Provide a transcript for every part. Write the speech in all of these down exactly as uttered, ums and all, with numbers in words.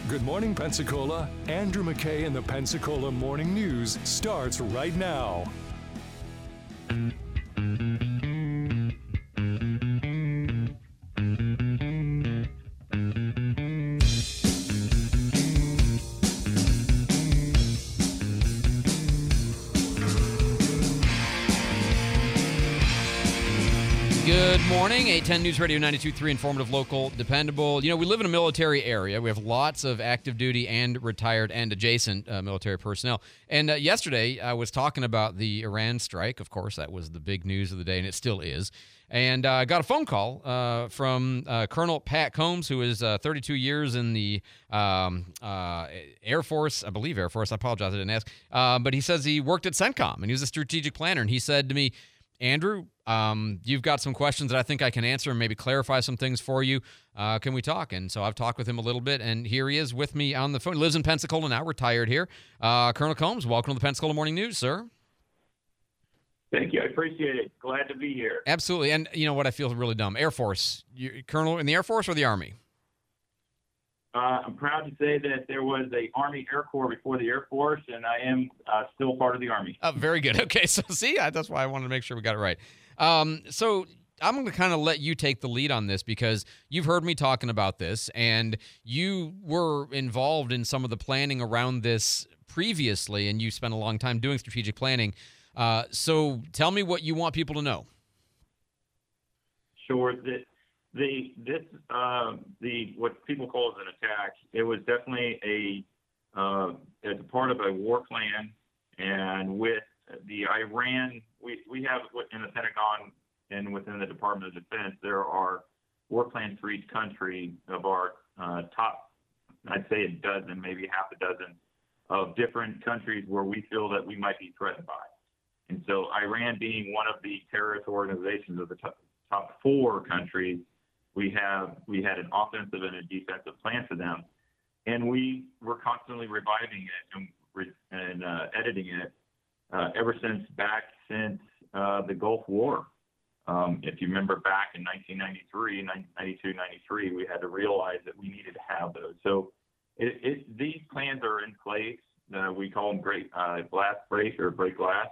Good morning, Pensacola. Andrew McKay in the Pensacola Morning News starts right now. Good morning, eight ten News Radio ninety-two point three, informative, local, dependable. You know, we live in a military area. We have lots of active duty and retired and adjacent uh, military personnel. And uh, yesterday, I was talking about the Iran strike. Of course, that was the big news of the day, and it still is. And I uh, got a phone call uh, from uh, Colonel Pat Combs, who is uh, thirty-two years in the um, uh, Air Force, I believe Air Force. I apologize, I didn't ask. Uh, but he says he worked at CENTCOM, and he was a strategic planner. And he said to me, Andrew, um, you've got some questions that I think I can answer and maybe clarify some things for you. Uh, can we talk? And so I've talked with him a little bit, and here he is with me on the phone. He lives in Pensacola now, retired here. Uh, Colonel Combs, welcome to the Pensacola Morning News, sir. Thank you. I appreciate it. Glad to be here. Absolutely. And you know what? I feel really dumb. Air Force. You, Colonel in the Air Force or the Army? Uh, I'm proud to say that there was a Army Air Corps before the Air Force, and I am uh, still part of the Army. Oh, very good. Okay, so see, I, that's why I wanted to make sure we got it right. Um, so I'm going to kind of let you take the lead on this because you've heard me talking about this, and you were involved in some of the planning around this previously, and you spent a long time doing strategic planning. Uh, so tell me what you want people to know. Sure. The, the this uh, the what people call as an attack. It was definitely a uh, as a part of a war plan, and with the Iran, we we have in the Pentagon and within the Department of Defense, there are war plans for each country of our uh, top, I'd say a dozen, maybe half a dozen, of different countries where we feel that we might be threatened by. And so Iran being one of the terrorist organizations of the top, top four countries, we have we had an offensive and a defensive plan for them, and we were constantly reviving it and, re, and uh, editing it uh, ever since back since uh, the Gulf War. Um, if you remember back in nineteen ninety-three, ninety-two, ninety-three, we had to realize that we needed to have those. So it, it, these plans are in place. Uh, we call them great uh, glass break or break glass.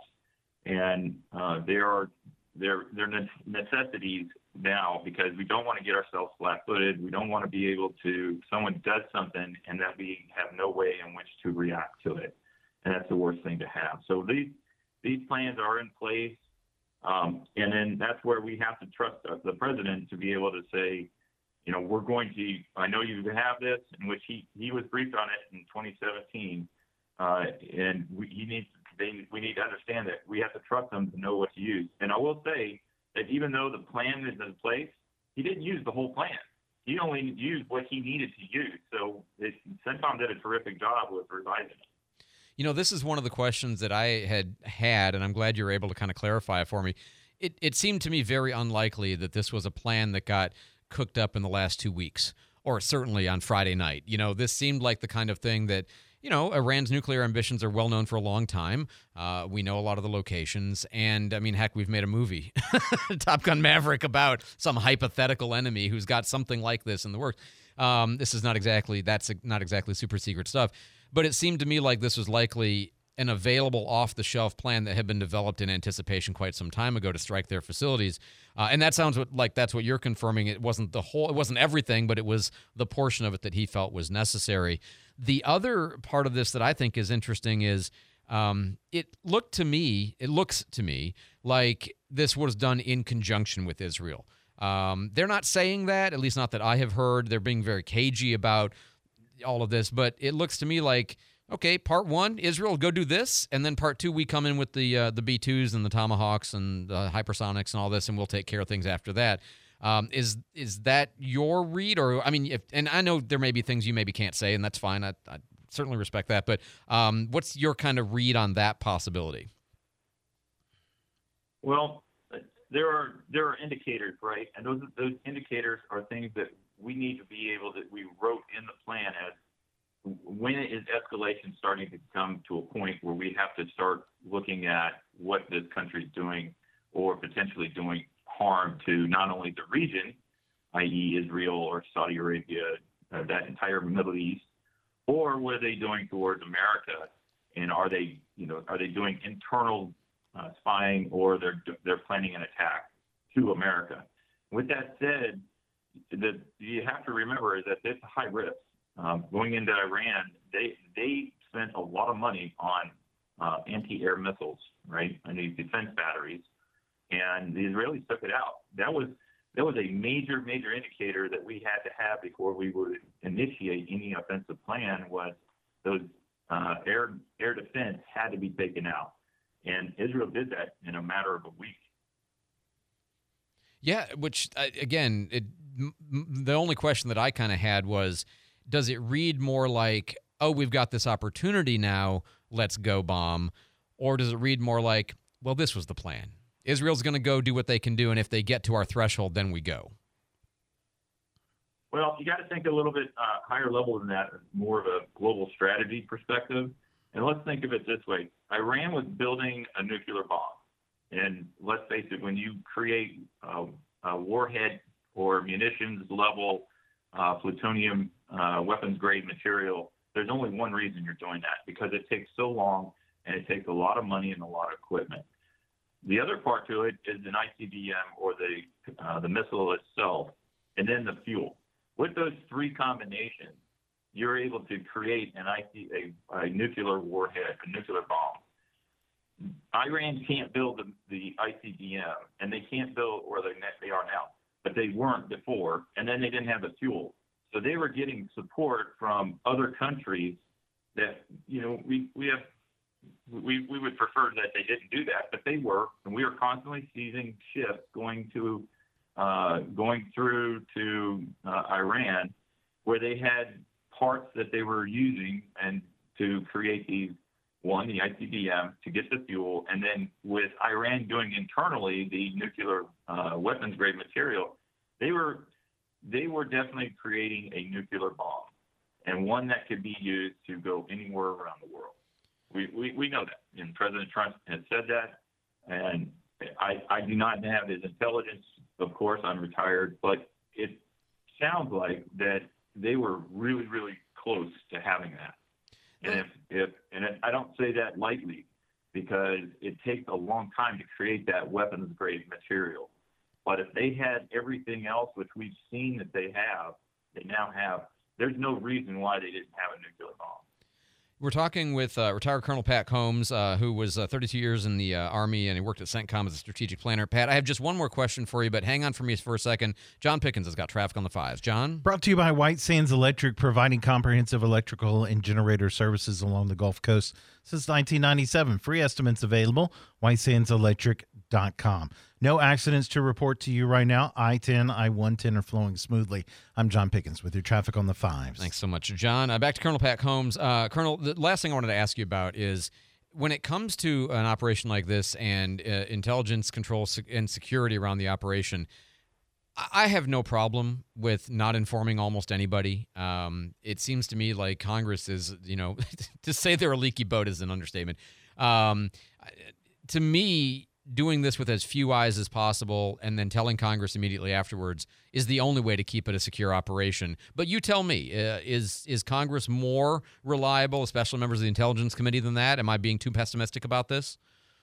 And uh, they are they're they're necessities now because we don't want to get ourselves flat-footed. We don't want to be able to someone does something and that we have no way in which to react to it, and that's the worst thing to have. So these these plans are in place, um, and then that's where we have to trust the president to be able to say, you know, we're going to. I know you have this, in which he he was briefed on it in twenty seventeen, uh, and we, he needs. They, we need to understand that we have to trust them to know what to use. And I will say that even though the plan is in place, he didn't use the whole plan. He only used what he needed to use. So it, CENTCOM did a terrific job with revising it. You know, this is one of the questions that I had had, and I'm glad you were able to kind of clarify it for me. It, it seemed to me very unlikely that this was a plan that got cooked up in the last two weeks, or certainly on Friday night. You know, this seemed like the kind of thing that, you know, Iran's nuclear ambitions are well known for a long time. Uh, we know a lot of the locations. And, I mean, heck, we've made a movie, Top Gun Maverick, about some hypothetical enemy who's got something like this in the works. Um, this is not exactly, that's not exactly super secret stuff. But it seemed to me like this was likely an available off-the-shelf plan that had been developed in anticipation quite some time ago to strike their facilities. Uh, and that sounds what, like that's what you're confirming. It wasn't the whole, it wasn't everything, but it was the portion of it that he felt was necessary. The other part of this that I think is interesting is um, it looked to me, it looks to me like this was done in conjunction with Israel. Um, they're not saying that, at least not that I have heard. They're being very cagey about all of this, but it looks to me like, okay, part one, Israel, go do this, and then part two, we come in with the uh, the B twos and the Tomahawks and the hypersonics and all this, and we'll take care of things after that. Um, is is that your read, or I mean, if, and I know there may be things you maybe can't say, and that's fine. I, I certainly respect that, but um, what's your kind of read on that possibility? Well, there are there are indicators, right? And those those indicators are things that we need to be able to. We wrote in the plan as when is escalation starting to come to a point where we have to start looking at what this country is doing or potentially doing harm to not only the region, that is. Israel or Saudi Arabia, uh, that entire Middle East, or what are they doing towards America? And are they, you know, are they doing internal uh, spying, or they're they're planning an attack to America? With that said, the you have to remember is that it's a high risk. Um, going into Iran, they they spent a lot of money on uh, anti-air missiles, right, and these defense batteries, and the Israelis took it out. That was that was a major major indicator that we had to have before we would initiate any offensive plan. Was those uh, air air defense had to be taken out, and Israel did that in a matter of a week. Yeah, which uh, again, it, m- the only question that I kind of had was, does it read more like, oh, we've got this opportunity now, let's go bomb, or does it read more like, well, this was the plan? Israel's going to go do what they can do, and if they get to our threshold, then we go. Well, you got to think a little bit uh, higher level than that, more of a global strategy perspective. And let's think of it this way. Iran was building a nuclear bomb. And let's face it, when you create uh, a warhead or munitions level uh, plutonium uh, weapons grade material, there's only one reason you're doing that, because it takes so long and it takes a lot of money and a lot of equipment. The other part to it is an I C B M, or the uh, the missile itself, and then the fuel. With those three combinations, you're able to create an I C, a, a nuclear warhead, a nuclear bomb. Iran can't build the, the I C B M, and they can't build, or they, they are now, but they weren't before, and then they didn't have the fuel. So they were getting support from other countries that, you know, we, we have, we, we would prefer that they didn't do that, but they were, and we were constantly seizing ships going to, uh, going through to uh, Iran, where they had parts that they were using and to create these, one, the I C B M to get the fuel, and then with Iran doing internally the nuclear uh, weapons grade material, they were they were definitely creating a nuclear bomb, and one that could be used to go anywhere around the world. We we, we know that, and President Trump has said that, and I, I do not have his intelligence. Of course, I'm retired, but it sounds like that they were really, really close to having that. And if, if and I don't say that lightly, because it takes a long time to create that weapons grade material. But if they had everything else, which we've seen that they have, they now have, there's no reason why they didn't have a nuclear bomb. We're talking with uh, retired Colonel Pat Combs, uh, who was uh, thirty-two years in the uh, Army, and he worked at CENTCOM as a strategic planner. Pat, I have just one more question for you, but hang on for me for a second. John Pickens has got traffic on the fives. John? Brought to you by White Sands Electric, providing comprehensive electrical and generator services along the Gulf Coast since nineteen ninety-seven. Free estimates available, white sands electric dot com. No accidents to report to you right now. I ten, I one ten are flowing smoothly. I'm John Pickens with your traffic on the fives. Thanks so much, John. Uh, back to Colonel Pat Combs. Uh, Colonel, the last thing I wanted to ask you about is, when it comes to an operation like this and uh, intelligence control and security around the operation, I have no problem with not informing almost anybody. Um, it seems to me like Congress is, you know, to say they're a leaky boat is an understatement. Um, to me, doing this with as few eyes as possible and then telling Congress immediately afterwards is the only way to keep it a secure operation. But you tell me, uh, is is Congress more reliable, especially members of the Intelligence Committee, than that? Am I being too pessimistic about this?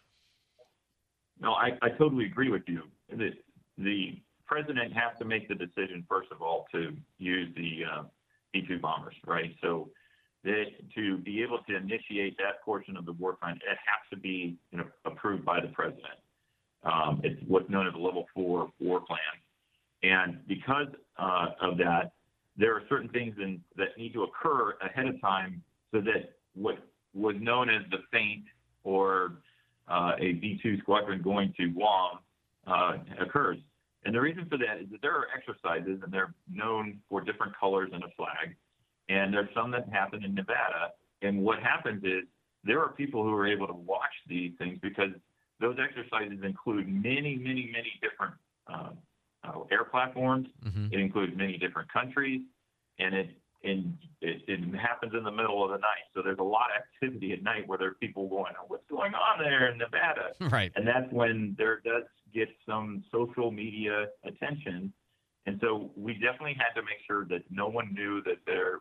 No, I, I totally agree with you. The, the president has to make the decision, first of all, to use the uh, B two bombers, right? So that to be able to initiate that portion of the war plan, it has to be, you know, approved by the president. Um, it's what's known as a level four war plan. And because uh, of that, there are certain things in, that need to occur ahead of time so that what was known as the feint, or uh, a B two squadron going to Guam, uh, occurs. And the reason for that is that there are exercises, and they're known for different colors in a flag. And there's some that happen in Nevada. And what happens is there are people who are able to watch these things, because those exercises include many, many, many different uh, uh, air platforms. Mm-hmm. It includes many different countries, and it, and it it happens in the middle of the night. So there's a lot of activity at night where there are people going, oh, what's going on there in Nevada? Right. And that's when there does get some social media attention. And so we definitely had to make sure that no one knew that there was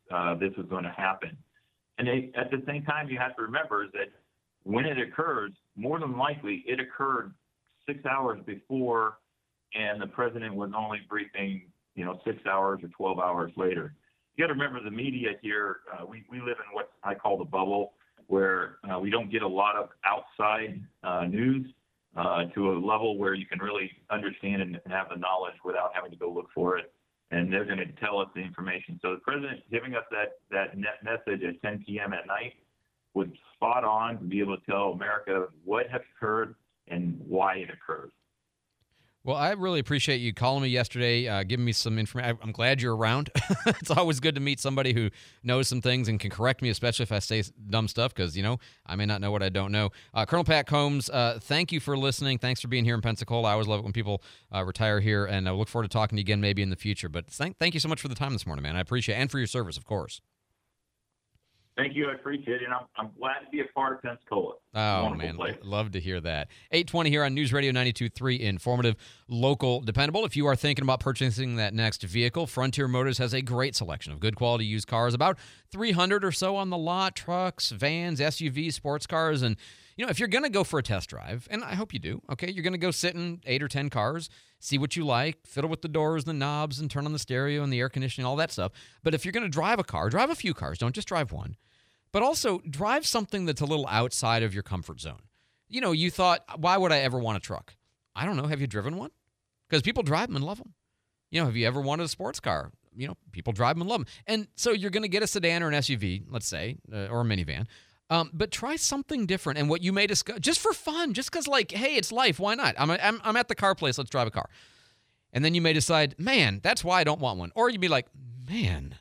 uh, this was going to happen. And they, at the same time, you have to remember is that when it occurs, more than likely it occurred six hours before, and the president was only briefing, you know, six hours or twelve hours later. You got to remember the media here, uh, we, we live in what I call the bubble, where uh, we don't get a lot of outside uh, news uh, to a level where you can really understand and have the knowledge without having to go look for it. And they're going to tell us the information. So the president giving us that, that net message at ten p.m. at night was spot on to be able to tell America what has occurred and why it occurred. Well, I really appreciate you calling me yesterday, uh, giving me some information. I'm glad you're around. It's always good to meet somebody who knows some things and can correct me, especially if I say dumb stuff, because, you know, I may not know what I don't know. Uh, Colonel Pat Combs, uh, thank you for listening. Thanks for being here in Pensacola. I always love it when people uh, retire here, and I look forward to talking to you again maybe in the future. But thank, thank you so much for the time this morning, man. I appreciate it, and for your service, of course. Thank you. I appreciate it. And I'm, I'm glad to be a part of Pensacola. Oh, man. Place. Love to hear that. eight twenty here on News Radio ninety-two point three, informative, local, dependable. If you are thinking about purchasing that next vehicle, Frontier Motors has a great selection of good quality used cars, about three hundred or so on the lot, trucks, vans, S U Vs, sports cars. And, you know, if you're going to go for a test drive, and I hope you do, okay, you're going to go sit in eight or ten cars, see what you like, fiddle with the doors, the knobs, and turn on the stereo and the air conditioning, all that stuff. But if you're going to drive a car, drive a few cars. Don't just drive one. But also drive something that's a little outside of your comfort zone. You know, you thought, why would I ever want a truck? I don't know. Have you driven one? Because people drive them and love them. You know, have you ever wanted a sports car? You know, people drive them and love them. And so you're going to get a sedan or an S U V, let's say, uh, or a minivan. Um, but try something different. And what you may discuss, just for fun, just because, like, hey, it's life. Why not? I'm, I'm, I'm at the car place. Let's drive a car. And then you may decide, man, that's why I don't want one. Or you'd be like, man,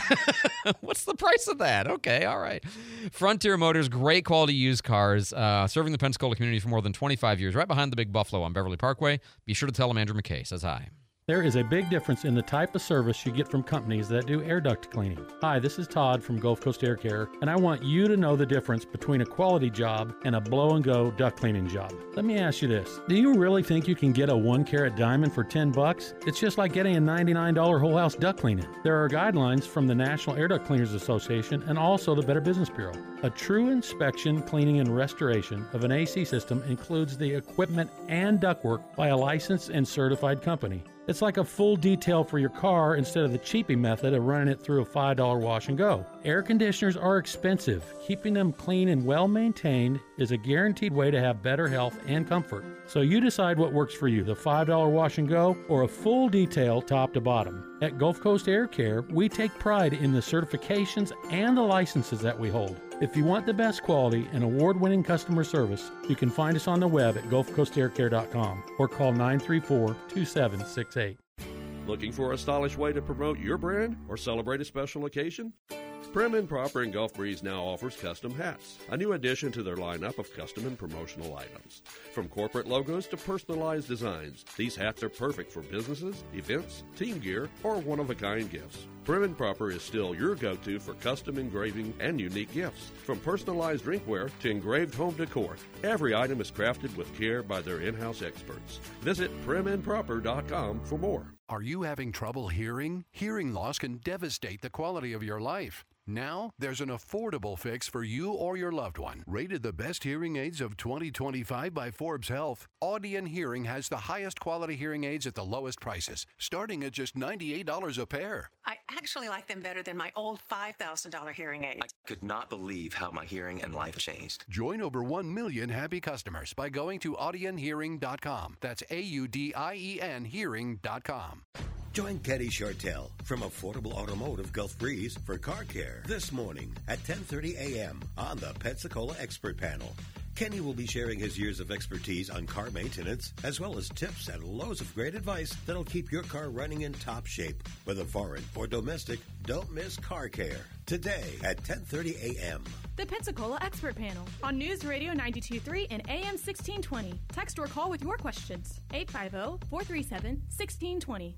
what's the price of that? Okay, all right. Frontier Motors, great quality used cars, uh, serving the Pensacola community for more than twenty-five years, right behind the Big Buffalo on Beverly Parkway. Be sure to tell them Andrew McKay says hi. There is a big difference in the type of service you get from companies that do air duct cleaning. Hi, this is Todd from Gulf Coast Air Care, and I want you to know the difference between a quality job and a blow-and-go duct cleaning job. Let me ask you this. Do you really think you can get a one-carat diamond for ten bucks? It's just like getting a ninety-nine dollars whole house duct cleaning. There are guidelines from the National Air Duct Cleaners Association and also the Better Business Bureau. A true inspection, cleaning, and restoration of an A C system includes the equipment and ductwork by a licensed and certified company. It's like a full detail for your car instead of the cheapy method of running it through a five dollar wash and go. Air conditioners are expensive. Keeping them clean and well maintained is a guaranteed way to have better health and comfort. So you decide what works for you, the five dollar wash and go or a full detail top to bottom. At Gulf Coast Air Care, we take pride in the certifications and the licenses that we hold. If you want the best quality and award-winning customer service, you can find us on the web at gulf coast air care dot com or call nine three four, two seven six eight. Looking for a stylish way to promote your brand or celebrate a special occasion? Prim and Proper in Gulf Breeze now offers custom hats, a new addition to their lineup of custom and promotional items. From corporate logos to personalized designs, these hats are perfect for businesses, events, team gear, or one-of-a-kind gifts. Prim and Proper is still your go-to for custom engraving and unique gifts. From personalized drinkware to engraved home decor, every item is crafted with care by their in-house experts. Visit prim and proper dot com for more. Are you having trouble hearing? Hearing loss can devastate the quality of your life. Now, there's an affordable fix for you or your loved one. Rated the best hearing aids of twenty twenty-five by Forbes Health, Audion Hearing has the highest quality hearing aids at the lowest prices, starting at just ninety-eight dollars a pair. I actually like them better than my old five thousand dollars hearing aid. I could not believe how my hearing and life changed. Join over one million happy customers by going to audion hearing dot com. That's A U D I E N hearing dot com. Join Kenny Chartel from Affordable Automotive Gulf Breeze for car care this morning at ten thirty a.m. on the Pensacola Expert Panel. Kenny will be sharing his years of expertise on car maintenance, as well as tips and loads of great advice that'll keep your car running in top shape. Whether foreign or domestic, don't miss car care today at ten thirty a.m. The Pensacola Expert Panel on News Radio ninety-two point three and A M sixteen twenty. Text or call with your questions. eight five zero, four three seven, one six two zero.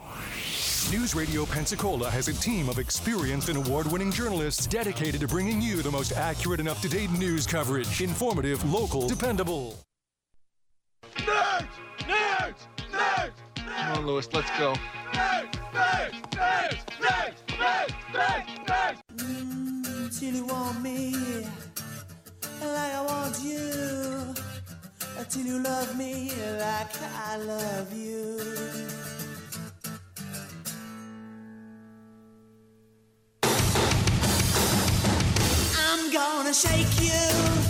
News Radio Pensacola has a team of experienced and award-winning journalists dedicated to bringing you the most accurate and up-to-date news coverage. Informative, local, dependable. Nerds! Nerds! Nerds! Nerds! Come on, Lewis, let's go. Nerds! Nerds! Nerds! Nerds! Nerds! Nerds! Nerds! till you want me like I want you, till you love me like I love you. I'm gonna shake you.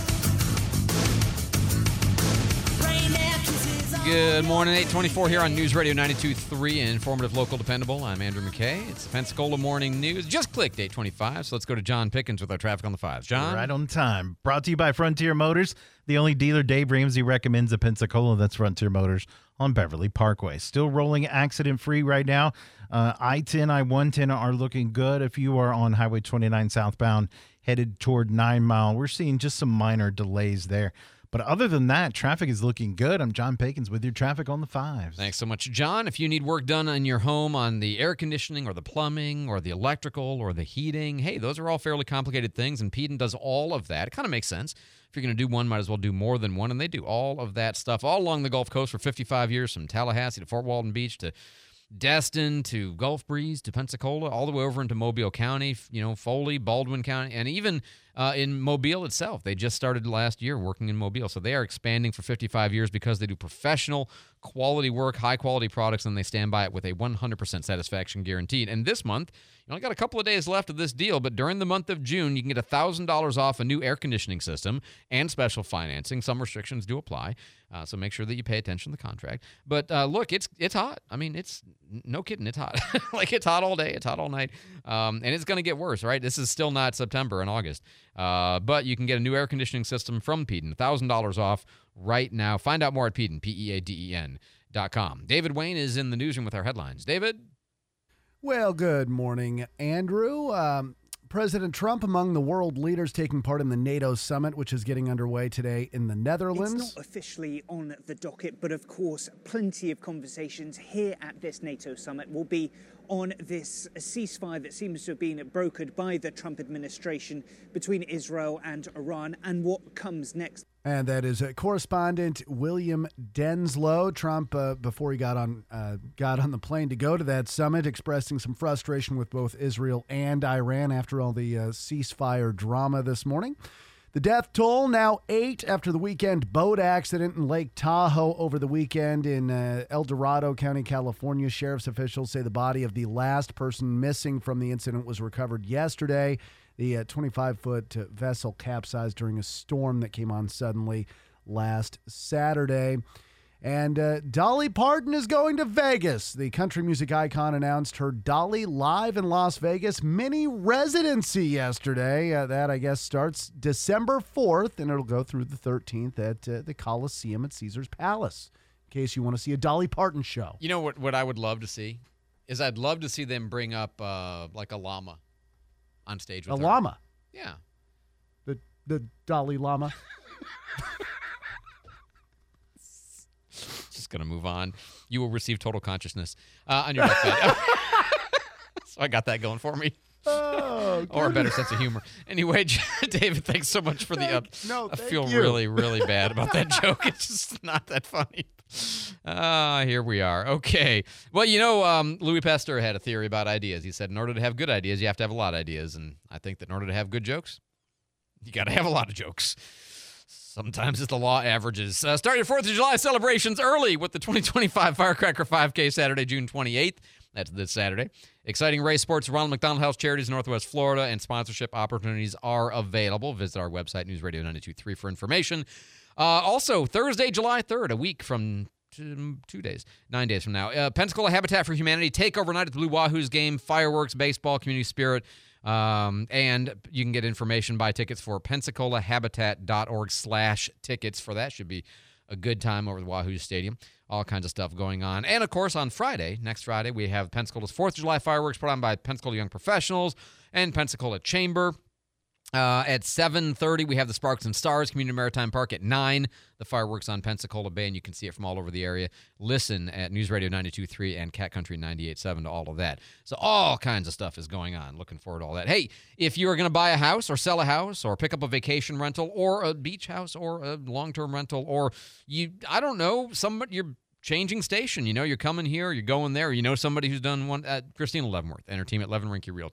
Good morning, eight twenty-four here on News Radio ninety-two point three, informative, local, dependable. I'm Andrew McKay. It's the Pensacola Morning News. Just clicked eight twenty-five, so let's go to John Pickens with our traffic on the fives. John? Right on time. Brought to you by Frontier Motors, the only dealer Dave Ramsey recommends at Pensacola. That's Frontier Motors on Beverly Parkway. Still rolling accident-free right now. Uh, I ten, I one ten are looking good. If you are on Highway twenty-nine southbound, headed toward Nine Mile, we're seeing just some minor delays there. But other than that, traffic is looking good. I'm John Pickens with your traffic on the fives. Thanks so much, John. If you need work done in your home on the air conditioning or the plumbing or the electrical or the heating, hey, those are all fairly complicated things, and Peden does all of that. It kind of makes sense. If you're going to do one, might as well do more than one, and they do all of that stuff all along the Gulf Coast for fifty-five years, from Tallahassee to Fort Walton Beach to Destin to Gulf Breeze to Pensacola, all the way over into Mobile County, you know, Foley, Baldwin County, and even uh, in Mobile itself. They just started last year working in Mobile. So they are expanding for fifty-five years because they do professional, quality work, high-quality products, and they stand by it with a one hundred percent satisfaction guaranteed. And this month, you only got a couple of days left of this deal, but during the month of June, you can get one thousand dollars off a new air conditioning system and special financing. Some restrictions do apply, uh, so make sure that you pay attention to the contract. But uh, look, it's it's hot. I mean, it's no kidding, it's hot. Like, it's hot all day, it's hot all night, um, and it's going to get worse, right? This is still not September and August, uh, but you can get a new air conditioning system from Peden, one thousand dollars off right now. Find out more at Peden, P E A D E N dot com. David Wayne is in the newsroom with our headlines. David? Well, good morning, Andrew. Um, President Trump among the world leaders taking part in the NATO summit, which is getting underway today in the Netherlands. It's not officially on the docket, but of course, plenty of conversations here at this NATO summit will be on this ceasefire that seems to have been brokered by the Trump administration between Israel and Iran, and what comes next. And that is uh, correspondent William Denslow. Trump, uh, before he got on uh, got on the plane to go to that summit, expressing some frustration with both Israel and Iran after all the uh, ceasefire drama this morning. The death toll now eight after the weekend boat accident in Lake Tahoe over the weekend in uh, El Dorado County, California. Sheriff's officials say the body of the last person missing from the incident was recovered yesterday. The uh, twenty-five-foot uh, vessel capsized during a storm that came on suddenly last Saturday. And uh, Dolly Parton is going to Vegas. The country music icon announced her Dolly Live in Las Vegas mini residency yesterday. Uh, that, I guess, starts December fourth, and it'll go through the thirteenth at uh, the Coliseum at Caesars Palace, in case you want to see a Dolly Parton show. You know what, what I would love to see? Is I'd love to see them bring up uh, like a llama on stage with a her. llama? Yeah. The, the Dolly Llama? Just going to move on. You will receive total consciousness uh, on your deathbed. So I got that going for me. Oh, or a better sense of humor. Anyway, David, thanks so much for the. Uh, no, I thank feel you. really, really bad about that joke. It's just not that funny. Ah, uh, here we are. Okay. Well, you know, um, Louis Pasteur had a theory about ideas. He said, in order to have good ideas, you have to have a lot of ideas, and I think that in order to have good jokes, you got to have a lot of jokes. Sometimes it's the law averages. Uh, start your fourth of July celebrations early with the twenty twenty-five Firecracker five K Saturday, June twenty-eighth. That's this Saturday. Exciting race sports, Ronald McDonald House Charities, Northwest Florida, and sponsorship opportunities are available. Visit our website, News Radio ninety-two point three, for information. Uh, also, Thursday, July third, a week from two, two days, nine days from now. Uh, Pensacola Habitat for Humanity take overnight at the Blue Wahoos game, fireworks, baseball, community spirit. Um, and you can get information, buy tickets for Pensacola Habitat dot org slash tickets for that. Should be a good time over the Wahoo Stadium. All kinds of stuff going on. And, of course, on Friday, next Friday, we have Pensacola's fourth of July fireworks put on by Pensacola Young Professionals and Pensacola Chamber. Uh, at seven thirty, we have the Sparks and Stars, Community Maritime Park at nine. The fireworks on Pensacola Bay, and you can see it from all over the area. Listen at News Radio ninety-two point three and Cat Country ninety-eight point seven to all of that. So all kinds of stuff is going on. Looking forward to all that. Hey, if you are going to buy a house or sell a house or pick up a vacation rental or a beach house or a long-term rental, or you, I don't know, some you're changing station. You know, you're coming here, you're going there. You know somebody who's done one. Uh, Christina Leavenworth, Entertainment Levin Rinky Realty.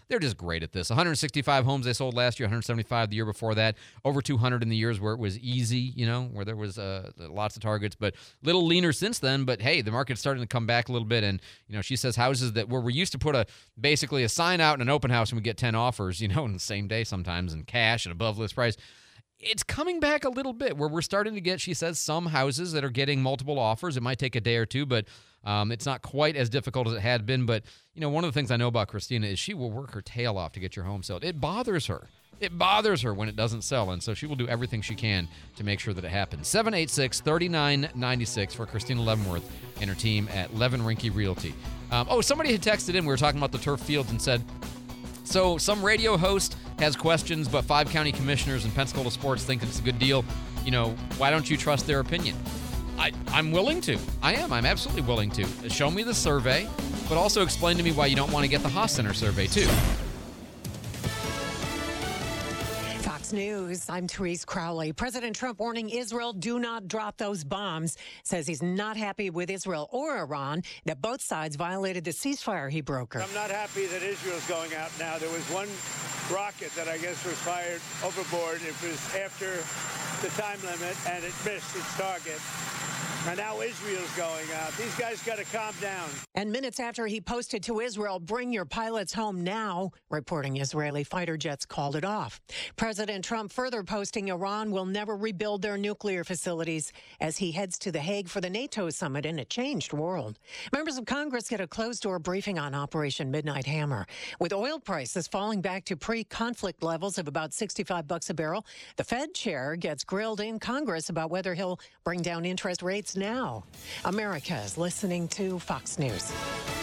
They're just great at this. one hundred sixty-five homes they sold last year, one hundred seventy-five the year before that, over two hundred in the years where it was easy, you know, where there was uh, lots of targets, but a little leaner since then. But hey, the market's starting to come back a little bit. And, you know, she says houses that where we used to put a basically a sign out in an open house and we get ten offers, you know, in the same day sometimes, and cash and above list price. It's coming back a little bit where we're starting to get, she says, some houses that are getting multiple offers. It might take a day or two, but um, it's not quite as difficult as it had been. But, you know, one of the things I know about Christina is she will work her tail off to get your home sold. It bothers her. It bothers her when it doesn't sell, and so she will do everything she can to make sure that it happens. seven eight six, three nine nine six for Christina Leavenworth and her team at Levin Rinke Realty. Um, oh, somebody had texted in. We were talking about the turf fields and said, so some radio host has questions, but five county commissioners in Pensacola sports think it's a good deal. You know, why don't you trust their opinion? I, I'm willing to. I am. I'm absolutely willing to. Show me the survey, but also explain to me why you don't want to get the Haas Center survey, too. Fox News, I'm Therese Crowley. President Trump warning Israel, do not drop those bombs. Says he's not happy with Israel or Iran, that both sides violated the ceasefire he brokered. I'm not happy that Israel's going out now. There was one rocket that I guess was fired overboard. It was after the time limit, and it missed its target. And now Israel's going out. These guys got to calm down. And minutes after he posted to Israel, bring your pilots home now, reporting Israeli fighter jets called it off. President Trump further posting Iran will never rebuild their nuclear facilities as he heads to The Hague for the NATO summit in a changed world. Members of Congress get a closed-door briefing on Operation Midnight Hammer. With oil prices falling back to pre-conflict levels of about sixty-five bucks a barrel, the Fed chair gets grilled in Congress about whether he'll bring down interest rates now. America is listening to Fox News.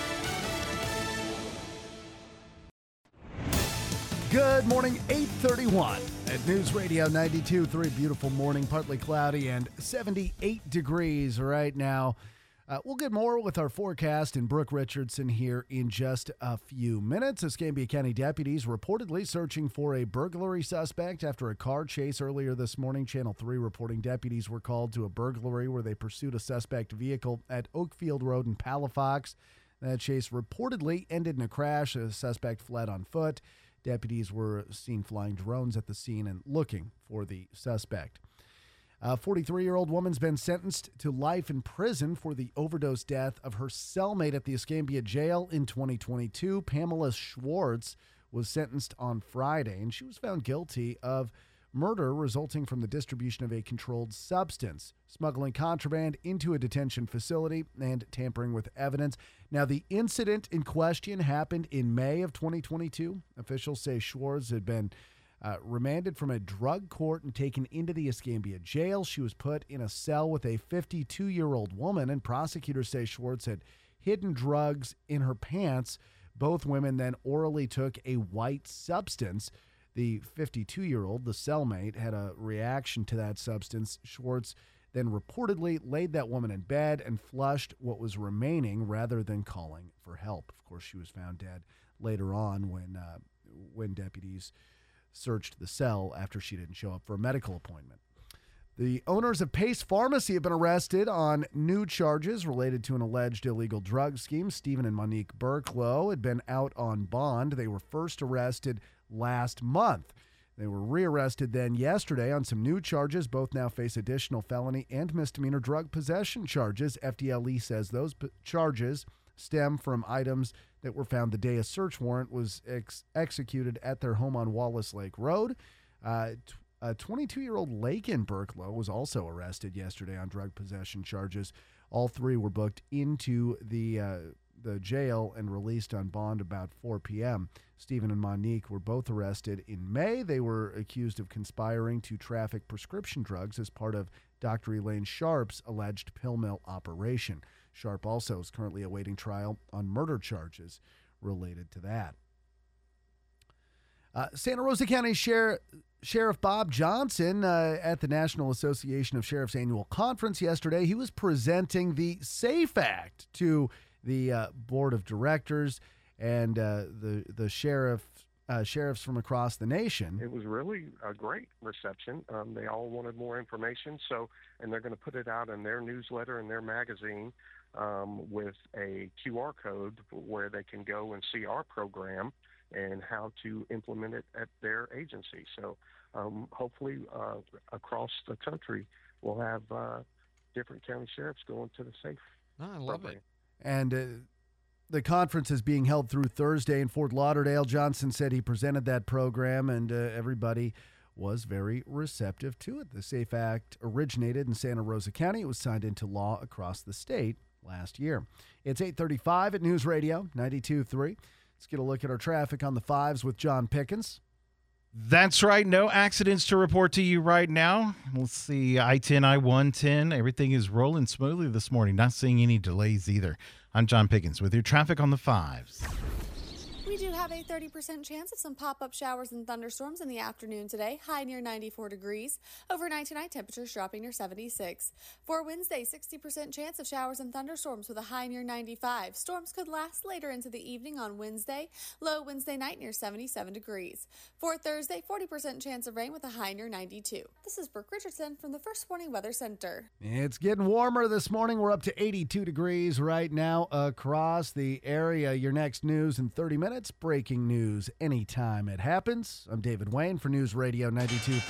Good morning, eight thirty-one at News Radio ninety-two point three. Beautiful morning, partly cloudy and seventy-eight degrees right now. Uh, we'll get more with our forecast and Brooke Richardson here in just a few minutes. Escambia County deputies reportedly searching for a burglary suspect after a car chase earlier this morning. Channel three reporting deputies were called to a burglary where they pursued a suspect vehicle at Oakfield Road in Palafox. That chase reportedly ended in a crash. A suspect fled on foot. Deputies were seen flying drones at the scene and looking for the suspect. A forty-three-year-old woman's been sentenced to life in prison for the overdose death of her cellmate at the Escambia jail in twenty twenty-two. Pamela Schwartz was sentenced on Friday, and she was found guilty of murder resulting from the distribution of a controlled substance, smuggling contraband into a detention facility, and tampering with evidence. Now, the incident in question happened in May of twenty twenty-two. Officials say Schwartz had been Uh, remanded from a drug court and taken into the Escambia jail. She was put in a cell with a fifty-two-year-old woman, and prosecutors say Schwartz had hidden drugs in her pants. Both women then orally took a white substance. The fifty-two-year-old, the cellmate, had a reaction to that substance. Schwartz then reportedly laid that woman in bed and flushed what was remaining rather than calling for help. Of course, she was found dead later on when uh, when deputies searched the cell after she didn't show up for a medical appointment. The owners of Pace Pharmacy have been arrested on new charges related to an alleged illegal drug scheme. Stephen and Monique Burklow had been out on bond. They were first arrested last month. They were rearrested then yesterday on some new charges. Both now face additional felony and misdemeanor drug possession charges. F D L E says those p- charges stem from items that were found the day a search warrant was ex- executed at their home on Wallace Lake Road. Uh, t- a twenty-two-year-old Lakin Burklow was also arrested yesterday on drug possession charges. All three were booked into the uh, the jail and released on bond about four p.m. Stephen and Monique were both arrested in May. They were accused of conspiring to traffic prescription drugs as part of Doctor Elaine Sharp's alleged pill mill operation. Sharp also is currently awaiting trial on murder charges related to that. Uh, Santa Rosa County Sheriff, Sheriff Bob Johnson uh, at the National Association of Sheriffs annual conference yesterday, he was presenting the SAFE Act to the uh, board of directors and uh, the the sheriff uh, sheriffs from across the nation. It was really a great reception. Um, they all wanted more information, so and they're going to put it out in their newsletter and their magazine. Um, with a Q R code where they can go and see our program and how to implement it at their agency. So um, hopefully uh, across the country, we'll have uh, different county sheriffs going to the SAFE Oh, I love program. it. And uh, the conference is being held through Thursday in Fort Lauderdale. Johnson said he presented that program, and uh, everybody was very receptive to it. The SAFE Act originated in Santa Rosa County. It was signed into law across the state last year. It's eight thirty-five at News Radio ninety-two point three. Let's get a look at our traffic on the fives with John Pickens. That's right. No accidents to report to you right now. Let's see. I ten, I one ten. Everything is rolling smoothly this morning. Not seeing any delays either. I'm John Pickens with your traffic on the fives. We do have a thirty percent chance of some pop-up showers and thunderstorms in the afternoon today, high near ninety-four degrees. Overnight tonight, temperatures dropping near seventy-six. For Wednesday, sixty percent chance of showers and thunderstorms with a high near ninety-five. Storms could last later into the evening on Wednesday, low Wednesday night near seventy-seven degrees. For Thursday, forty percent chance of rain with a high near ninety-two. This is Brooke Richardson from the First Warning Weather Center. It's getting warmer this morning. We're up to eighty-two degrees right now across the area. Your next news in thirty minutes. Breaking news anytime it happens. I'm David Wayne for News Radio ninety-two point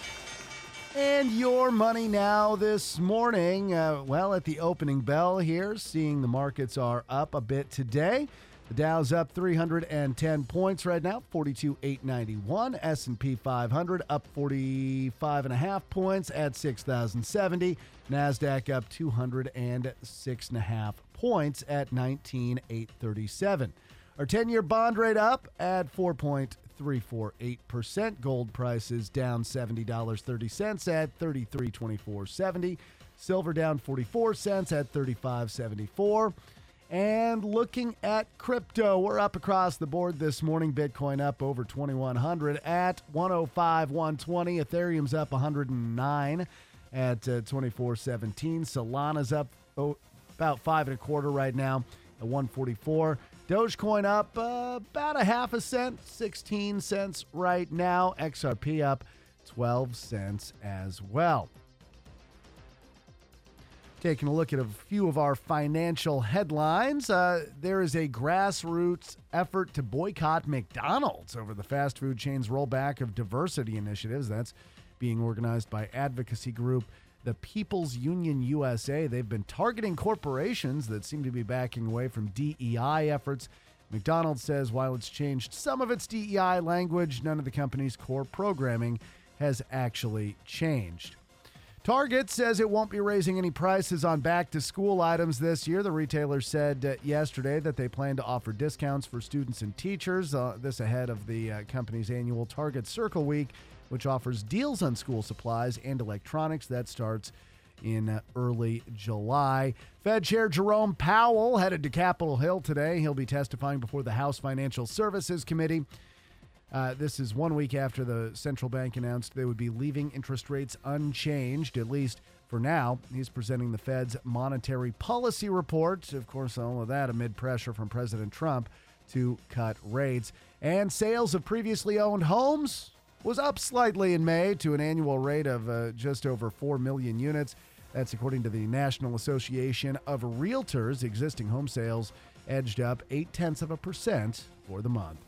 three. And your money now this morning. Uh, well, at the opening bell here, seeing the markets are up a bit today. The Dow's up three hundred ten points right now, forty-two thousand eight hundred ninety-one. S and P five hundred up forty-five and a half points at six thousand seventy. NASDAQ up two hundred six and a half points at nineteen thousand eight hundred thirty-seven. Our ten-year bond rate up at four point three four eight percent. Gold prices down seventy dollars and thirty cents at thirty-three twenty-four seventy. Silver down forty-four cents at thirty-five seventy-four. And looking at crypto, we're up across the board this morning. Bitcoin up over twenty-one hundred at one oh five one twenty. Ethereum's up one hundred nine at uh, twenty-four seventeen. Solana's up oh, about five and a quarter right now at one forty-four. Dogecoin up uh, about a half a cent, sixteen cents right now. X R P up twelve cents as well. Taking a look at a few of our financial headlines, uh, there is a grassroots effort to boycott McDonald's over the fast food chain's rollback of diversity initiatives. That's being organized by advocacy group the People's Union U S A. They've been targeting corporations that seem to be backing away from D E I efforts. McDonald's says while it's changed some of its D E I language, none of the company's core programming has actually changed. Target says it won't be raising any prices on back-to-school items this year. The retailer said uh, yesterday that they plan to offer discounts for students and teachers, uh, this ahead of the uh, company's annual Target Circle Week, which offers deals on school supplies and electronics. That starts in uh, early July. Fed Chair Jerome Powell headed to Capitol Hill today. He'll be testifying before the House Financial Services Committee. Uh, this is one week after the central bank announced they would be leaving interest rates unchanged, at least for now. He's presenting the Fed's monetary policy report. Of course, all of that amid pressure from President Trump to cut rates. And sales of previously owned homes was up slightly in May to an annual rate of uh, just over four million units. That's according to the National Association of Realtors. Existing home sales edged up eight-tenths of a percent for the month.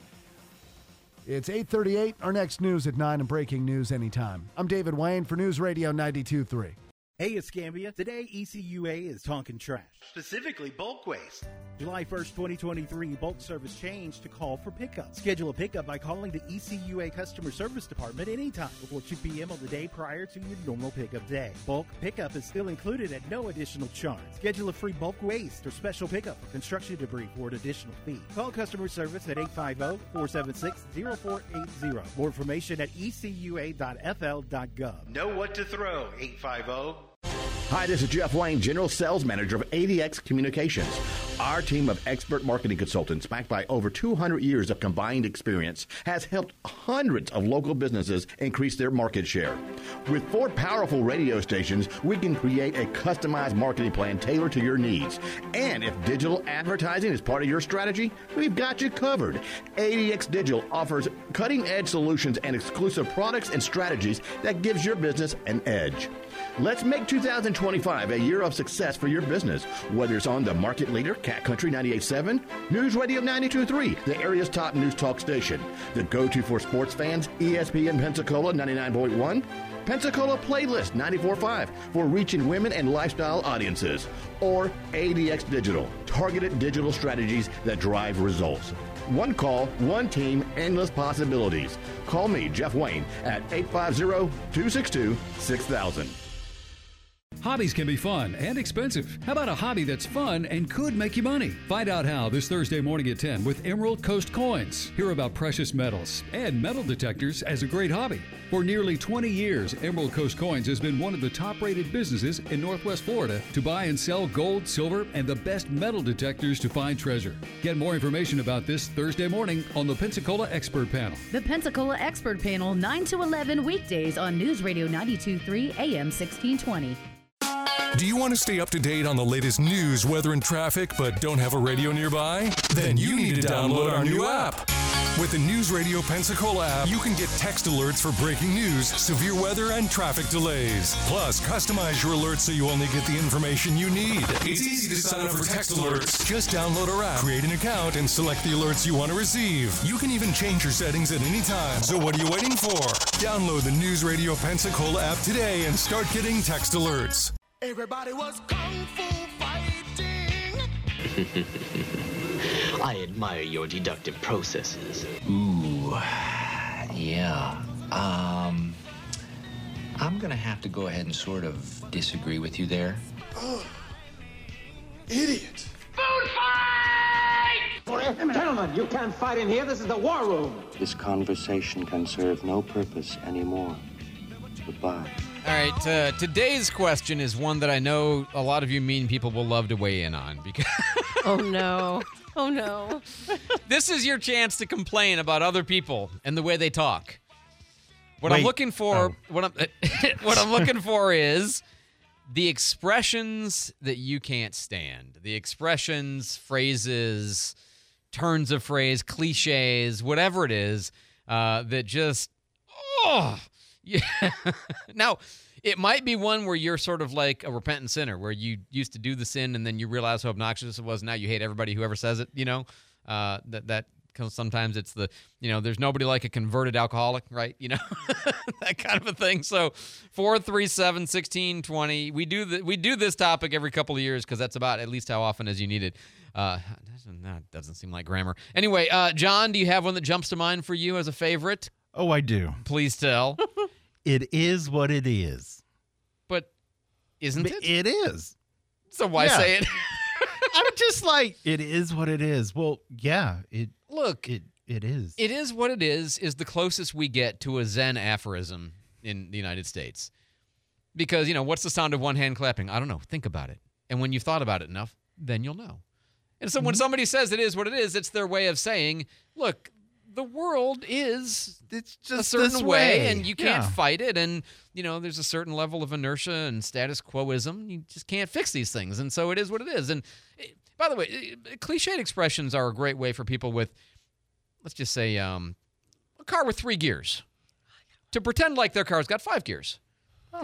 It's eight thirty-eight. Our next news at nine and breaking news anytime. I'm David Wayne for News Radio ninety-two point three. Hey, it's Cambia. Today, E C U A is talking trash. Specifically, bulk waste. July first, twenty twenty-three, bulk service changed to call for pickup. Schedule a pickup by calling the E C U A Customer Service Department anytime before two p.m. on the day prior to your normal pickup day. Bulk pickup is still included at no additional charge. Schedule a free bulk waste or special pickup for construction debris for an additional fee. Call customer service at eight five zero, four seven six, zero four eight zero. More information at e c u a dot f l dot gov. Know what to throw, eight five zero. Hi, this is Jeff Wayne, General Sales Manager of A D X Communications. Our team of expert marketing consultants, backed by over two hundred years of combined experience, has helped hundreds of local businesses increase their market share. With four powerful radio stations, we can create a customized marketing plan tailored to your needs. And if digital advertising is part of your strategy, we've got you covered. A D X Digital offers cutting-edge solutions and exclusive products and strategies that gives your business an edge. Let's make two thousand twenty-five a year of success for your business, whether it's on the market leader, Cat Country ninety-eight point seven, News Radio ninety-two point three, the area's top news talk station, the go-to for sports fans, E S P N Pensacola ninety-nine point one, Pensacola Playlist ninety-four point five for reaching women and lifestyle audiences, or A D X Digital, targeted digital strategies that drive results. One call, one team, endless possibilities. Call me, Jeff Wayne, at eight five zero, two six two, six thousand. Hobbies can be fun and expensive. How about a hobby that's fun and could make you money? Find out how this Thursday morning at ten with Emerald Coast Coins. Hear about precious metals and metal detectors as a great hobby. For nearly twenty years, Emerald Coast Coins has been one of the top-rated businesses in Northwest Florida to buy and sell gold, silver, and the best metal detectors to find treasure. Get more information about this Thursday morning on the Pensacola Expert Panel. The Pensacola Expert Panel, nine to eleven weekdays on News Radio ninety-two point three A M sixteen twenty. Do you want to stay up to date on the latest news, weather, and traffic, but don't have a radio nearby? Then you need to download our new app. With the News Radio Pensacola app, you can get text alerts for breaking news, severe weather, and traffic delays. Plus, customize your alerts so you only get the information you need. It's easy to sign up for text alerts. Just download our app, create an account, and select the alerts you want to receive. You can even change your settings at any time. So what are you waiting for? Download the News Radio Pensacola app today and start getting text alerts. Everybody was kung fu fighting. I admire your deductive processes. Ooh, yeah. Um, I'm gonna have to go ahead and sort of disagree with you there. Oh, idiot. Food fight! Gentlemen, you can't fight in here. This is the war room. This conversation can serve no purpose anymore. Goodbye. All right, uh, today's question is one that I know a lot of you mean people will love to weigh in on. Because oh, no. Oh, no. This is your chance to complain about other people and the way they talk. What Wait. I'm looking for, Oh. what I'm, what I'm looking for is the expressions that you can't stand. The expressions, phrases, turns of phrase, cliches, whatever it is, uh, that just, oh, yeah. Now, it might be one where you're sort of like a repentant sinner, where you used to do the sin and then you realize how obnoxious it was. Now you hate everybody who ever says it. You know, uh, that that sometimes it's the, you know, there's nobody like a converted alcoholic, right? You know, that kind of a thing. So, four three seven, one six two zero. We do the, we do this topic every couple of years because that's about at least how often as you need it. Uh, that doesn't seem like grammar. Anyway, uh, John, do you have one that jumps to mind for you as a favorite? Oh, I do. Please tell. It is what it is. But isn't But it? It is. So why Yeah. say it? I'm just like, it is what it is. Well, yeah, it Look, it it is. It is what it is is the closest we get to a Zen aphorism in the United States. Because, you know, what's the sound of one hand clapping? I don't know. Think about it. And when you've thought about it enough, then you'll know. And so when somebody says it is what it is, it's their way of saying, look, the world is it's a just certain this way, way. and you can't Yeah. fight it. And, you know, there's a certain level of inertia and status quoism. You just can't fix these things. And so it is what it is. And eh, by the way, eh, cliched expressions are a great way for people with, let's just say, um, a car with three gears to pretend like their car's got five gears. Oh.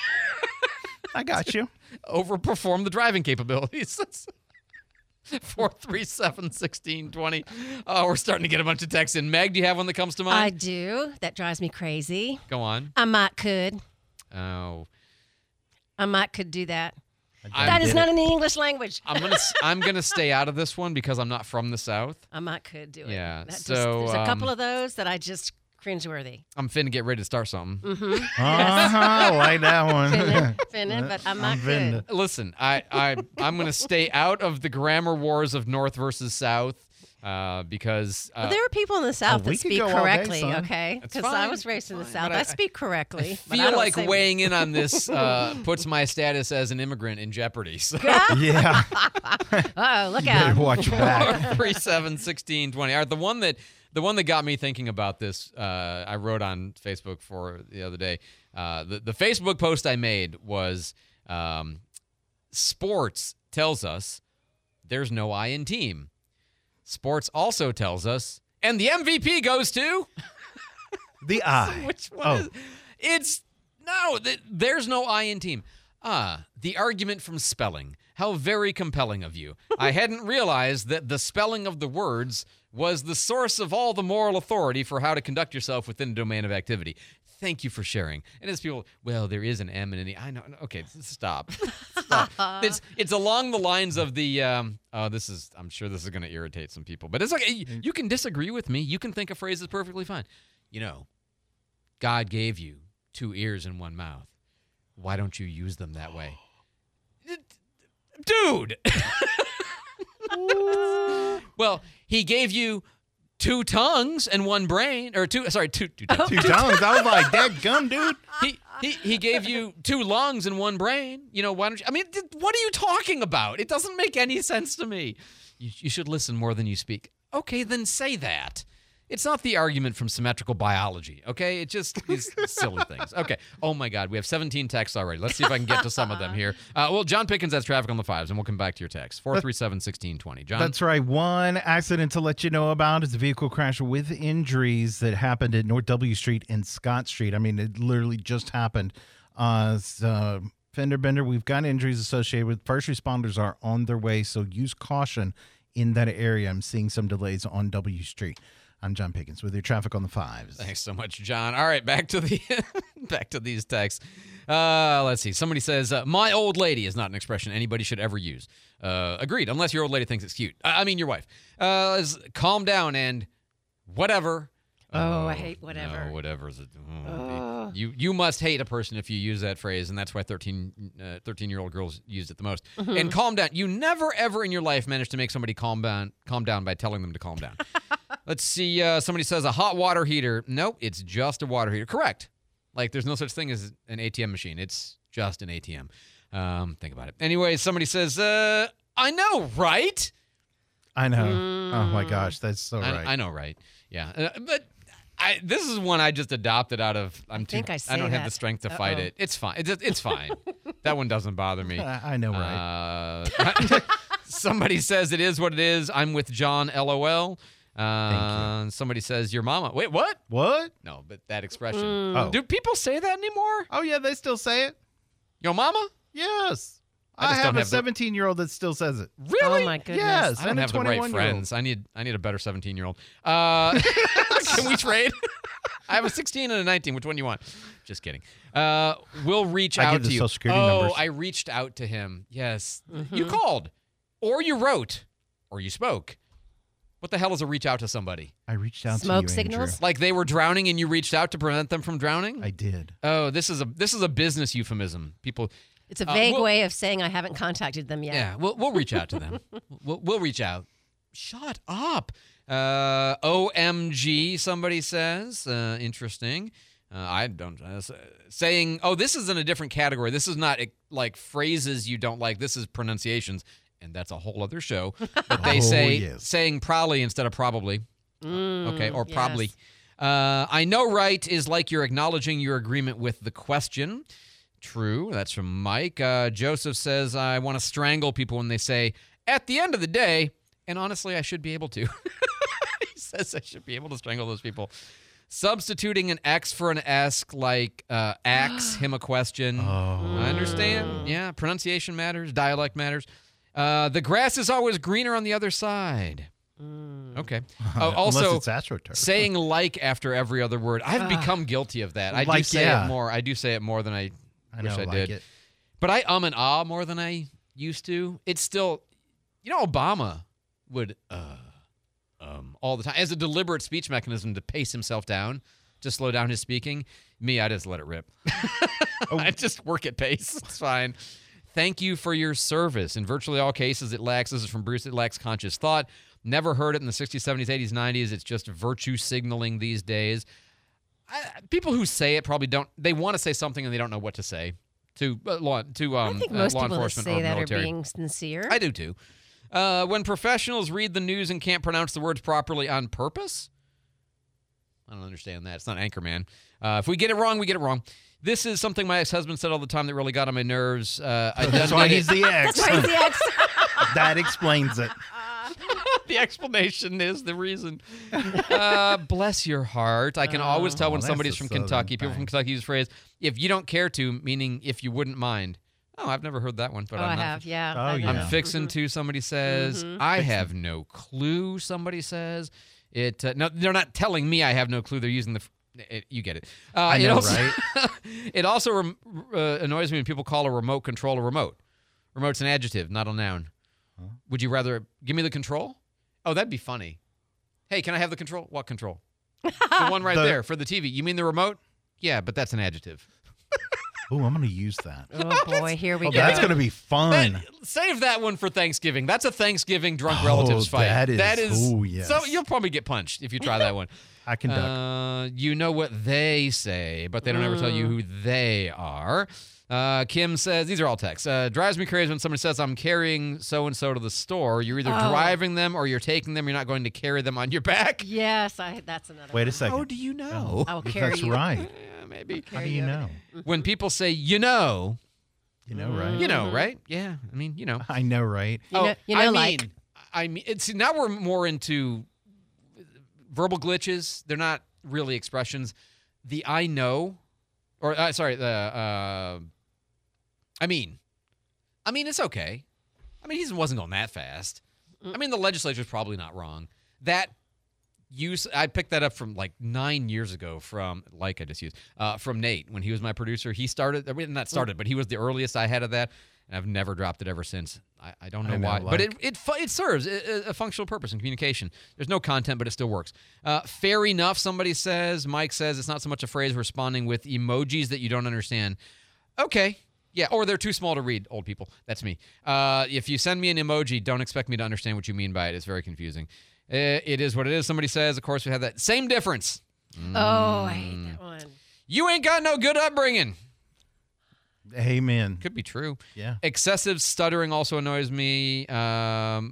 I got you. Overperform the driving capabilities. four three seven, one six two zero. Oh, we're starting to get a bunch of texts in. Meg, do you have one that comes to I mind? do. That drives me crazy. Go on. I might could. Oh. I might could do that. I that is did not it. in the English language. I'm gonna I'm gonna stay out of this one because I'm not from the South. I might could do it. Yeah, That just- so, there's a couple um, of those that I just cringeworthy. I'm finna get ready to start something. Mm-hmm. Uh-huh, I like that one. Finna, finna, but I might I'm finna. could. Listen, I, I I'm gonna stay out of the grammar wars of North versus South uh, because uh, Well, there are people in the South we that could speak go all day, correctly, son. okay? That's Because I fine, was raised in the fine, South. but I, I- speak correctly. I but I feel don't like say- weighing in on this uh, puts my status as an immigrant in jeopardy. So. Yeah. Uh-oh, look You out. better watch your back. Three seven sixteen twenty. All right, the one that the one that got me thinking about this, uh, I wrote on Facebook for the other day. Uh, the the Facebook post I made was um, sports tells us there's no I in team. Sports also tells us, and the M V P goes to The I. which one Oh. is it's No, th- there's no I in team. Ah, the argument from spelling. How very compelling of you. I hadn't realized that the spelling of the words was the source of all the moral authority for how to conduct yourself within a domain of activity. Thank you for sharing. And as people, well, there is an M and an E. I know. Okay, stop. Stop. It's it's along the lines of the. Um, oh, this is. I'm sure this is going to irritate some people, but it's okay. You, you can disagree with me. You can think a phrase is perfectly fine. You know, God gave you two ears and one mouth. Why don't you use them that way, dude? Well, he gave you two tongues and one brain, or two. Sorry, two two, tongues. Two tongues. I was like, "Dead gum, dude." He he he gave you two lungs and one brain. You know, why don't you? I mean, th- what are you talking about? It doesn't make any sense to me. You, you should listen more than you speak. Okay, then say that. It's not the argument from symmetrical biology, okay? It just is silly things. Okay. Oh, my God. We have seventeen texts already. Let's see if I can get to some of them here. Uh, well, John Pickens has traffic on the fives, and we'll come back to your text. four three seven, one six two zero. John? That's right. One accident to let you know about is a vehicle crash with injuries that happened at North W Street and Scott Street. I mean, it literally just happened. Uh, uh, fender bender, we've got injuries associated with. First responders are on their way, so use caution in that area. I'm seeing some delays on W Street. I'm John Pickens with your traffic on the fives. Thanks so much, John. All right, back to the back to these texts. Uh, let's see. Somebody says, uh, "My old lady" is not an expression anybody should ever use. Uh, agreed, unless your old lady thinks it's cute. I, I mean, your wife. Uh, is calm down and whatever. Oh, I hate whatever. No, whatever is it? Oh, Oh. You you must hate a person if you use that phrase, and that's why thirteen, uh, thirteen-year-old girls used it the most. Mhm. And calm down. You never, ever in your life managed to make somebody calm down, calm down by telling them to calm down. Let's see. Uh, somebody says a hot water heater. Nope, it's just a water heater. Correct. Like, there's no such thing as an A T M machine. It's just an A T M. Um, think about it. Anyway, somebody says, uh, I know, right? I know. Oh, my gosh. That's so I, right. I know, right? Yeah. Uh, but I, this is one I just adopted out of, I'm too, think I say don't have that. the strength to fight Uh-oh. it. It's fine. It's, it's fine. That one doesn't bother me. I know, right? Uh, somebody says it is what it is. I'm with John, LOL. Uh, somebody says your mama. Wait, what? What? No, but that expression. Mm. Oh. Do people say that anymore? Oh, yeah, they still say it. Yo mama? Yes. I I, just have don't a have the- seventeen-year-old that still says it. Really? Oh, my goodness. Yes. I don't and a have the right twenty-one-year-old. friends. I need I need a better seventeen-year-old. Uh, can we trade? I have a sixteen and a nineteen. Which one do you want? Just kidding. Uh, we'll reach I out give the to you. Social Security oh, numbers. I reached out to him. Yes. Mhm. You called. Or you wrote. Or you spoke. What the hell is a reach out to somebody? I reached out Smoke to you, signals? Andrew. Like they were drowning and you reached out to prevent them from drowning? I did. Oh, this is a this is a business euphemism. People It's a Uh, vague we'll- way of saying I haven't contacted them yet. Yeah, we'll we'll reach out to them. we'll we'll reach out. Shut up. Uh, O M G, somebody says. Uh, interesting. Uh, I don't uh, saying. Oh, this is in a different category. This is not eh, like phrases you don't like. This is pronunciations, and that's a whole other show. But they Oh, say yes. saying probably instead of probably. Mm, Okay, or yes. probably. Uh, I know right is like you're acknowledging your agreement with the question. True. That's from Mike. Uh, Joseph says, I want to strangle people when they say, at the end of the day, and honestly, I should be able to. He says I should be able to strangle those people. Substituting an X for an S, like uh, ax him a question. Oh. I understand. Yeah, pronunciation matters. Dialect matters. Uh, the grass is always greener on the other side. Okay. Oh, Unless also, it's AstroTurf. saying like after every other word. I've Ah. become guilty of that. I do Like, say yeah. it more. I do say it more than I, I wish know, I like did. it. But I um and ah more than I used to. It's still, you know, Obama would uh, um all the time as a deliberate speech mechanism to pace himself down, to slow down his speaking. Me, I just let it rip. I just work at pace. It's fine. Thank you for your service. In virtually all cases, it lacks, this is from Bruce, it lacks conscious thought. Never heard it in the sixties, seventies, eighties, nineties. It's just virtue signaling these days. I, people who say it probably don't, they want to say something and they don't know what to say to uh, law, to um, I think uh, most law people that enforcement say or that military. are being sincere. I do too. Uh, when professionals read the news and can't pronounce the words properly on purpose? I don't understand that. It's not Anchorman. Uh, if we get it wrong, we get it wrong. This is something my ex-husband said all the time that really got on my nerves. Uh, I That's done why did he's it. the ex. That's why he's the ex. That explains it. The explanation is the reason. Uh, bless your heart. I can Oh. always tell when Oh, that's somebody's a from Southern Kentucky. People thing. from Kentucky use the phrase, if you don't care to, meaning if you wouldn't mind. Oh, I've never heard that one. But Oh, I'm I not have, yeah. Oh, I've yeah. I'm never- fixing Mhm. to, somebody says. Mhm. I have no clue, somebody says. It. Uh, no, they're not telling me I have no clue. They're using the... F- it, you get it. Uh, I it know, also, right? It also rem- uh, annoys me when people call a remote control a remote. Remote's an adjective, not a noun. Would you rather give me the control? Oh, that'd be funny. Hey, can I have the control? What control? The one right The- there for the T V. You mean the remote? Yeah, but that's an adjective. Oh, I'm going to use that. Oh, boy, here we Oh, go. that's going to be fun. That- save that one for Thanksgiving. That's a Thanksgiving drunk Oh, relatives fight. that is- That is. oh, yes. So you'll probably get punched if you try that one. I can duck. Uh, you know what they say, but they don't ever tell you who they are. Uh, Kim says, these are all texts. Uh, drives me crazy when somebody says, I'm carrying so-and-so to the store. You're either Oh. driving them or you're taking them. You're not going to carry them on your back. Yes, I. That's another Wait one. a second. How do you know? I'll If carry that's you. right. Yeah, maybe. How do you know? When people say, you know, You know, right? you know, right? Yeah, I mean, you know. I know, right? You know, you know I like. mean, I mean, it's now we're more into verbal glitches. They're not really expressions. The I know, or uh, sorry, the uh, I mean, I mean, it's okay. I mean, he wasn't going that fast. I mean, the legislature's probably not wrong. That use, I picked that up from like nine years ago from, like I just used, uh, from Nate when he was my producer. He started, I mean, not started, but he was the earliest I had of that. And I've never dropped it ever since. I, I don't know, I know, why, but it like- it fu- it serves a, a functional purpose in communication. There's no content, but it still works. Uh, fair enough, somebody says. Mike says it's not so much a phrase responding with emojis that you don't understand. Okay, yeah, or they're too small to read. Old people, that's me. Uh, if you send me an emoji, don't expect me to understand what you mean by it. It's very confusing. Uh, it is what it is. Somebody says. Of course, we have that same difference. Oh, I hate that one. You ain't got no good upbringing. Amen. Could be true. Yeah. Excessive stuttering also annoys me. Um,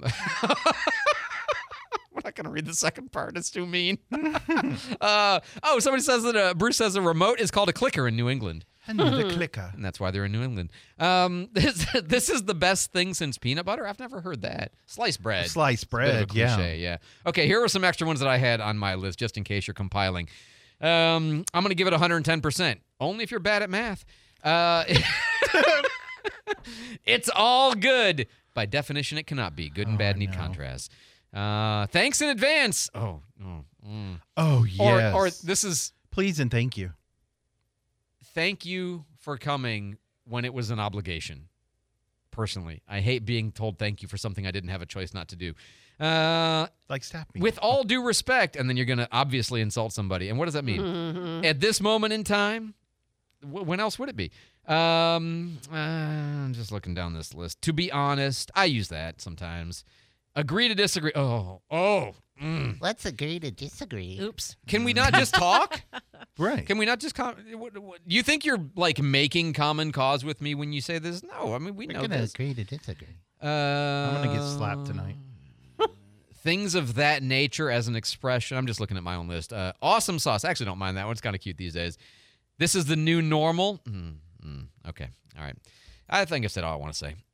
we're not going to read the second part. It's too mean. uh, oh, somebody says that uh, Bruce says a remote is called a clicker in New England. And the clicker. And that's why they're in New England. Um, this, this is the best thing since peanut butter? I've never heard that. Sliced bread. Sliced It's a bit of a bread, yeah. cliche, yeah. Okay, here are some extra ones that I had on my list, just in case you're compiling. Um, I'm going to give it one hundred ten percent, only if you're bad at math. Uh, it's all good. By definition, it cannot be. Good and bad need contrast. Uh, thanks in advance. Oh, oh, mm. Oh, yes. Or, or this is Please and thank you. thank you for coming when it was an obligation. Personally, I hate being told thank you for something I didn't have a choice not to do. Uh, like stop me. With all due respect, and then you're going to obviously insult somebody. And what does that mean? Mhm. At this moment in time, wh- when else would it be? Um, uh, I'm just looking down this list. To be honest, I use that sometimes. Agree to disagree. Oh, oh. Mm. Let's agree to disagree. Oops. Can we not just talk? Right. Can we not just com- what, what, you think you're like making common cause with me when you say this? No, I mean we We're know gonna this. agree to disagree. Uh, I'm going to get slapped tonight. Things of that nature as an expression. I'm just looking at my own list. Uh, awesome sauce. I actually don't mind that one. It's kind of cute these days. This is the new normal. Mm, mm, okay. All right. I think I said all I want to say.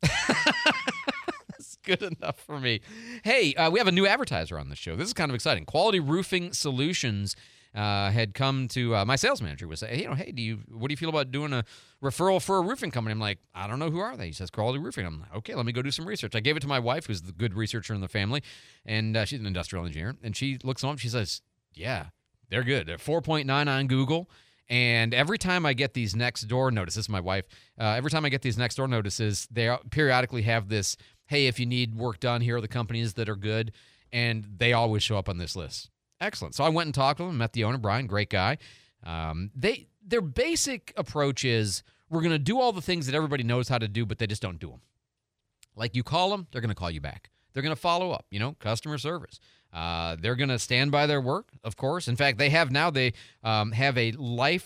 That's good enough for me. Hey, uh, we have a new advertiser on the show. This is kind of exciting. Quality Roofing Solutions uh, had come to uh, my sales manager. Was say, hey, you know, hey, do you what do you feel about doing a referral for a roofing company? I'm like, I don't know, who are they? He says Quality Roofing. I'm like, okay, let me go do some research. I gave it to my wife, who's the good researcher in the family, and uh, she's an industrial engineer. And she looks on, she says, yeah, they're good. They're four point nine on Google. And every time I get these next door notices, my wife, uh, every time I get these next door notices, they periodically have this, hey, if you need work done, here are the companies that are good. And they always show up on this list. Excellent. So I went and talked to them, met the owner, Brian, great guy. Um, they Their basic approach is we're going to do all the things that everybody knows how to do, but they just don't do them. Like you call them, they're going to call you back. They're going to follow up, you know, customer service. Uh, they're going to stand by their work, of course. In fact, they have now, they um, have a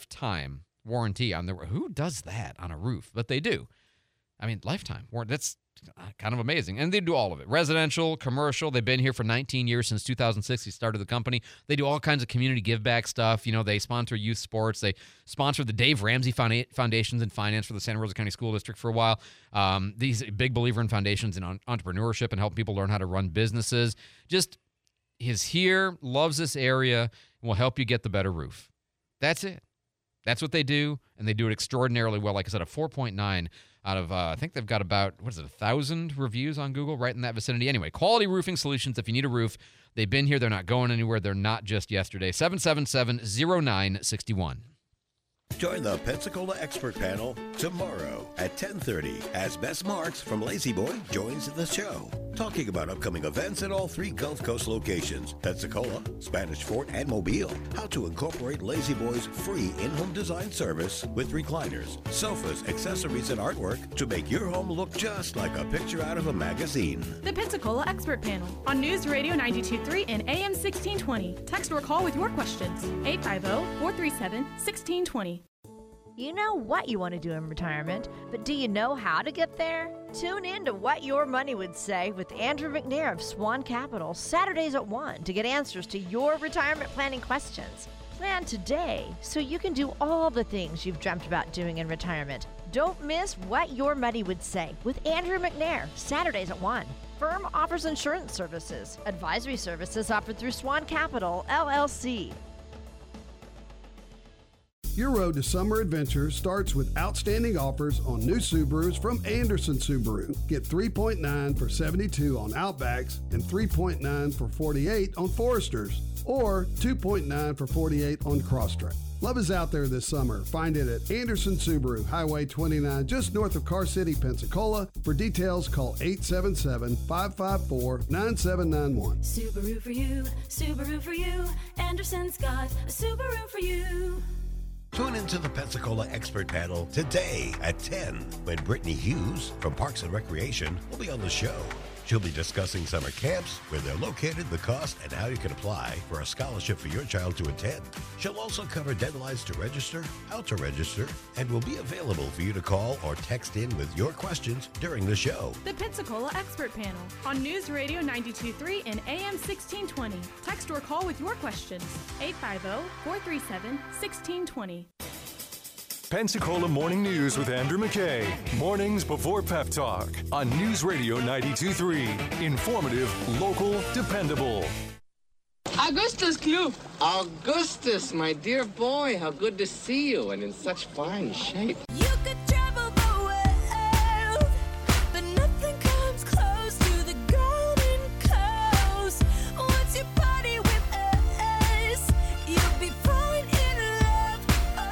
lifetime warranty on their, who does that on a roof? But they do. I mean, lifetime warranty. That's kind of amazing. And they do all of it. Residential, commercial. They've been here for nineteen years, since two thousand six. They started the company. They do all kinds of community give back stuff. You know, they sponsor youth sports. They sponsor the Dave Ramsey Foundations in finance for the Santa Rosa County School District for a while. Um, these a big believer in foundations and entrepreneurship and helping people learn how to run businesses. Just is here, loves this area, and will help you get the better roof. That's it. That's what they do, and they do it extraordinarily well. Like I said, a four point nine out of, uh, I think they've got about, what is it, one thousand reviews on Google, right in that vicinity. Anyway, Quality Roofing Solutions. If you need a roof, they've been here. They're not going anywhere. They're not just yesterday. seven seven seven, zero nine six one. Join the Pensacola Expert Panel tomorrow at ten thirty as Bess Marks from Lazy Boy joins the show, talking about upcoming events at all three Gulf Coast locations, Pensacola, Spanish Fort, and Mobile. How to incorporate Lazy Boy's free in-home design service with recliners, sofas, accessories, and artwork to make your home look just like a picture out of a magazine. The Pensacola Expert Panel on News Radio ninety-two point three and A M sixteen twenty. Text or call with your questions. eight five zero, four three seven, one six two zero. You know what you want to do in retirement, but do you know how to get there? Tune in to What Your Money Would Say with Andrew McNair of Swan Capital, Saturdays at one, to get answers to your retirement planning questions. Plan today so you can do all the things you've dreamt about doing in retirement. Don't miss What Your Money Would Say with Andrew McNair, Saturdays at one. Firm offers insurance services. Advisory services offered through Swan Capital, L L C. Your road to summer adventure starts with outstanding offers on new Subarus from Anderson Subaru. Get three point nine for seventy-two on Outbacks and three point nine for forty-eight on Foresters, or two point nine for forty-eight on Crosstrek. Love is out there this summer. Find it at Anderson Subaru, Highway twenty-nine, just north of Car City, Pensacola. For details, call eight seven seven, five five four, nine seven nine one. Subaru for you, Subaru for you. Anderson's got a Subaru for you. Tune into the Pensacola Expert Panel today at ten when Brittany Hughes from Parks and Recreation will be on the show. She'll be discussing summer camps, where they're located, the cost, and how you can apply for a scholarship for your child to attend. She'll also cover deadlines to register, how to register, and will be available for you to call or text in with your questions during the show. The Pensacola Expert Panel on News Radio ninety-two point three and A M sixteen twenty. Text or call with your questions. eight five zero, four three seven, one six two zero. Pensacola Morning News with Andrew McKay. Mornings before Pep Talk on News Radio ninety-two point three. Informative, local, dependable. Augustus Clue. Augustus, my dear boy, how good to see you and in such fine shape. You could travel the world, but nothing comes close to the Golden Coast. Once you party with us, you'll be falling in love.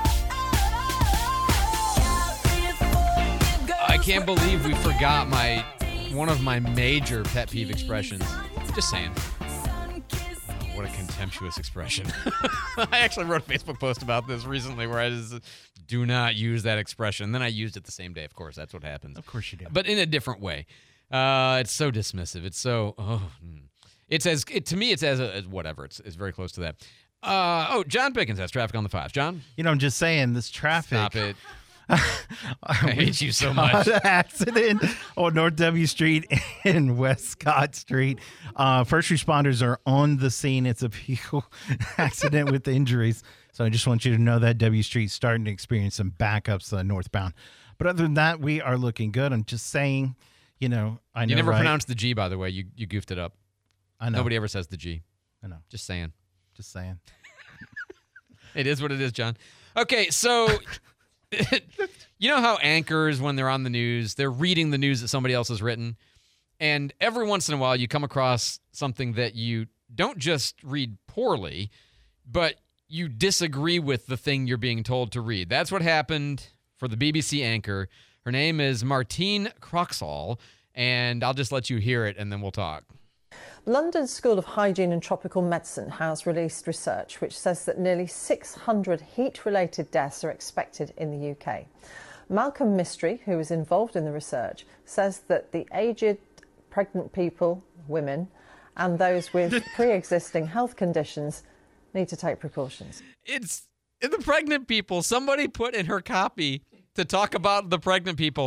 I can't believe we forgot my one of my major pet peeve expressions. Just saying. Oh, what a contemptuous expression. I actually wrote a Facebook post about this recently where I just do not use that expression. Then I used it the same day, of course. That's what happens. Of course you do. But in a different way. Uh, it's so dismissive. It's so, oh, it's as, it, to me, it's as, a, as whatever. It's, it's very close to that. Uh, oh, John Pickens has traffic on the fives. John? You know, I'm just saying, this traffic. Stop it. I hate you so much. Accident on North W Street and West Scott Street. Uh, first responders are on the scene. It's a vehicle accident with injuries. So I just want you to know that W Street's starting to experience some backups uh, northbound. But other than that, we are looking good. I'm just saying, you know, I know. You never right? pronounced the G, by the way. You you goofed it up. I know. Nobody ever says the G. I know. Just saying. Just saying. It is what it is, John. Okay, so you know how anchors, when they're on the news, they're reading the news that somebody else has written, and every once in a while you come across something that you don't just read poorly, but you disagree with the thing you're being told to read. That's what happened for the B B C anchor. Her name is Martine Croxall, and I'll just let you hear it, and then we'll talk. London School of Hygiene and Tropical Medicine has released research which says that nearly six hundred heat-related deaths are expected in the U K. Malcolm Mystery, who was involved in the research, says that the aged, pregnant people, women, and those with pre-existing health conditions need to take precautions. It's the pregnant people. Somebody put in her copy to talk about the pregnant people,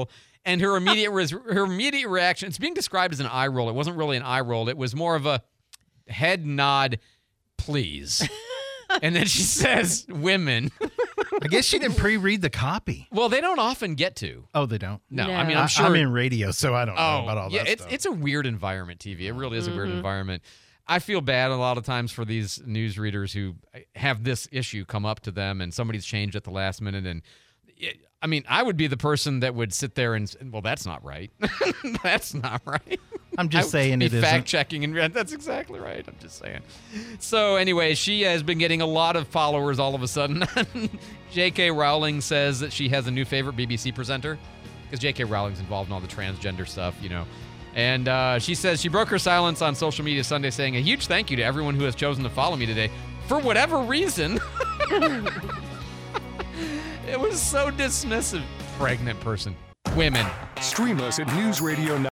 And her immediate res- her immediate reaction, it's being described as an eye roll. It wasn't really an eye roll. It was more of a head nod, please. And then she says, women. I guess she didn't pre-read the copy. Well, they don't often get to. Oh, they don't? No, No. I mean, I'm I- sure. I'm in radio, so I don't know Oh, about all yeah, that it's, stuff. it's a weird environment, T V. It really is a weird Mhm. environment. I feel bad a lot of times for these newsreaders who have this issue come up to them and somebody's changed at the last minute. And it, I mean, I would be the person that would sit there and, s- well, that's not right. That's not right. I'm I just would saying be it isn't. fact checking, and that's exactly right. I'm just saying. So anyway, she has been getting a lot of followers all of a sudden. J K. Rowling says that she has a new favorite B B C presenter because J K. Rowling's involved in all the transgender stuff, you know. And uh, she says she broke her silence on social media Sunday, saying a huge thank you to everyone who has chosen to follow me today for whatever reason. It was so dismissive. Pregnant person. Women. Stream us at News Radio